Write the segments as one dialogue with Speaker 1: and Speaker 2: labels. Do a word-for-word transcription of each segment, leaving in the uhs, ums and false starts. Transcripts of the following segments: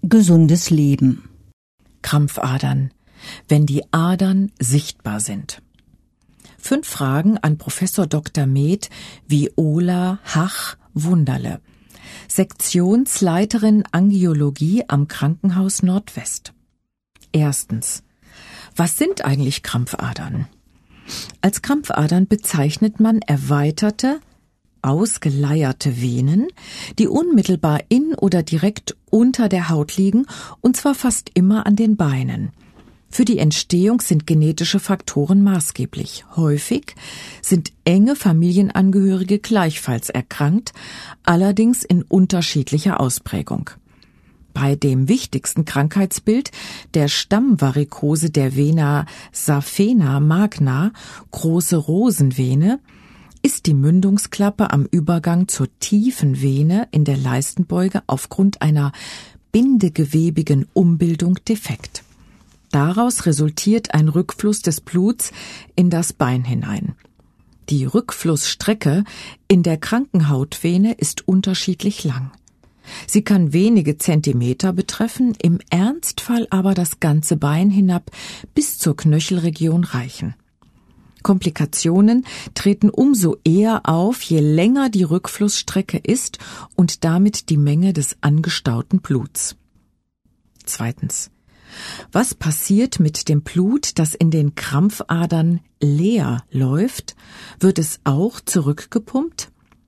Speaker 1: Gesundes Leben.
Speaker 2: Krampfadern, wenn die Adern sichtbar sind. Fünf Fragen an Professor Doktor Med Viola Hach-Wunderle, Sektionsleiterin Angiologie am Krankenhaus Nordwest. Erstens. Was sind eigentlich Krampfadern? Als Krampfadern bezeichnet man erweiterte, ausgeleierte Venen, die unmittelbar in oder direkt unter der Haut liegen, und zwar fast immer an den Beinen. Für die Entstehung sind genetische Faktoren maßgeblich. Häufig sind enge Familienangehörige gleichfalls erkrankt, allerdings in unterschiedlicher Ausprägung. Bei dem wichtigsten Krankheitsbild, der Stammvarikose der Vena saphena magna, große Rosenvene, ist die Mündungsklappe am Übergang zur tiefen Vene in der Leistenbeuge aufgrund einer bindegewebigen Umbildung defekt. Daraus resultiert ein Rückfluss des Bluts in das Bein hinein. Die Rückflussstrecke in der Krankenhautvene ist unterschiedlich lang. Sie kann wenige Zentimeter betreffen, im Ernstfall aber das ganze Bein hinab bis zur Knöchelregion reichen. Komplikationen treten umso eher auf, je länger die Rückflussstrecke ist und damit die Menge des angestauten Bluts. Zweitens. Was passiert mit dem Blut, das in den Krampfadern leer läuft? Wird es auch zurückgepumpt?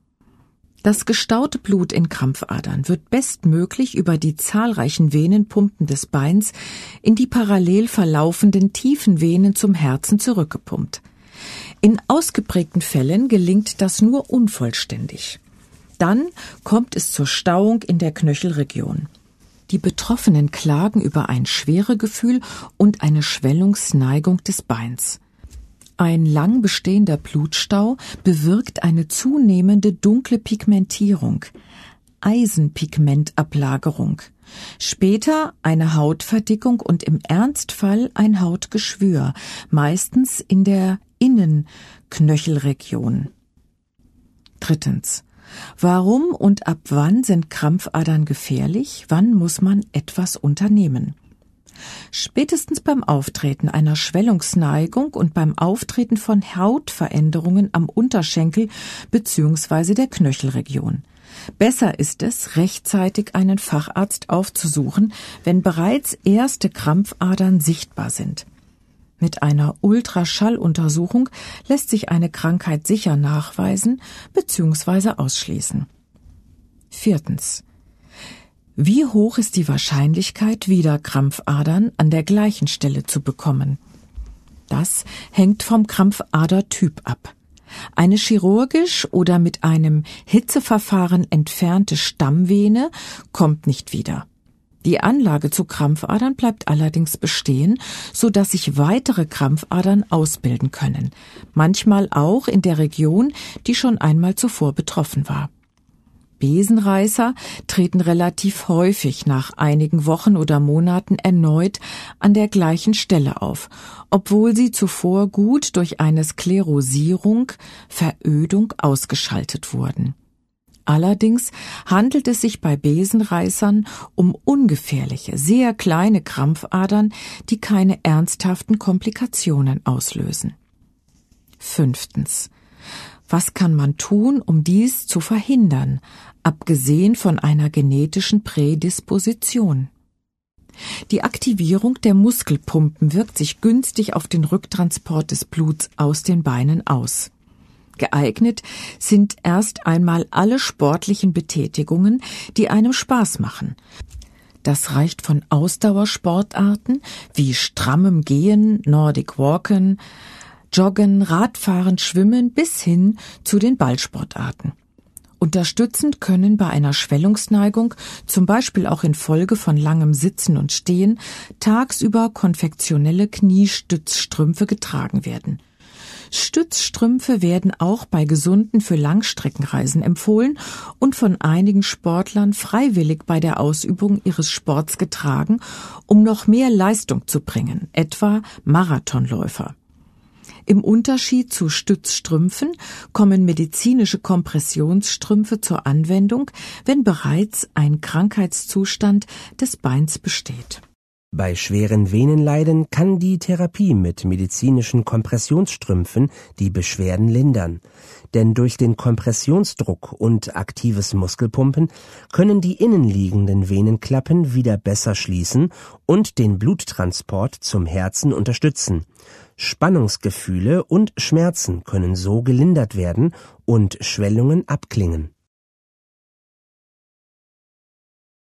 Speaker 2: Das gestaute Blut in Krampfadern wird bestmöglich über die zahlreichen Venenpumpen des Beins in die parallel verlaufenden tiefen Venen zum Herzen zurückgepumpt. In ausgeprägten Fällen gelingt das nur unvollständig. Dann kommt es zur Stauung in der Knöchelregion. Die Betroffenen klagen über ein Schweregefühl und eine Schwellungsneigung des Beins. Ein lang bestehender Blutstau bewirkt eine zunehmende dunkle Pigmentierung, Eisenpigmentablagerung, später eine Hautverdickung und im Ernstfall ein Hautgeschwür, meistens in der Innenknöchelregion. Drittens. Warum und ab wann sind Krampfadern gefährlich? Wann muss man etwas unternehmen? Spätestens beim Auftreten einer Schwellungsneigung und beim Auftreten von Hautveränderungen am Unterschenkel bzw. der Knöchelregion. Besser ist es, rechtzeitig einen Facharzt aufzusuchen, wenn bereits erste Krampfadern sichtbar sind. Mit einer Ultraschalluntersuchung lässt sich eine Krankheit sicher nachweisen bzw. ausschließen. Viertens. Wie hoch ist die Wahrscheinlichkeit, wieder Krampfadern an der gleichen Stelle zu bekommen? Das hängt vom Krampfadertyp ab. Eine chirurgisch oder mit einem Hitzeverfahren entfernte Stammvene kommt nicht wieder. Die Anlage zu Krampfadern bleibt allerdings bestehen, so dass sich weitere Krampfadern ausbilden können, manchmal auch in der Region, die schon einmal zuvor betroffen war. Besenreißer treten relativ häufig nach einigen Wochen oder Monaten erneut an der gleichen Stelle auf, obwohl sie zuvor gut durch eine Sklerosierung, Verödung ausgeschaltet wurden. Allerdings handelt es sich bei Besenreißern um ungefährliche, sehr kleine Krampfadern, die keine ernsthaften Komplikationen auslösen. Fünftens. Was kann man tun, um dies zu verhindern, abgesehen von einer genetischen Prädisposition? Die Aktivierung der Muskelpumpen wirkt sich günstig auf den Rücktransport des Bluts aus den Beinen aus. Geeignet sind erst einmal alle sportlichen Betätigungen, die einem Spaß machen. Das reicht von Ausdauersportarten wie strammem Gehen, Nordic Walken, Joggen, Radfahren, Schwimmen bis hin zu den Ballsportarten. Unterstützend können bei einer Schwellungsneigung, zum Beispiel auch infolge von langem Sitzen und Stehen, tagsüber konfektionelle Kniestützstrümpfe getragen werden. Stützstrümpfe werden auch bei Gesunden für Langstreckenreisen empfohlen und von einigen Sportlern freiwillig bei der Ausübung ihres Sports getragen, um noch mehr Leistung zu bringen, etwa Marathonläufer. Im Unterschied zu Stützstrümpfen kommen medizinische Kompressionsstrümpfe zur Anwendung, wenn bereits ein Krankheitszustand des Beins besteht.
Speaker 1: Bei schweren Venenleiden kann die Therapie mit medizinischen Kompressionsstrümpfen die Beschwerden lindern. Denn durch den Kompressionsdruck und aktives Muskelpumpen können die innenliegenden Venenklappen wieder besser schließen und den Bluttransport zum Herzen unterstützen. Spannungsgefühle und Schmerzen können so gelindert werden und Schwellungen abklingen.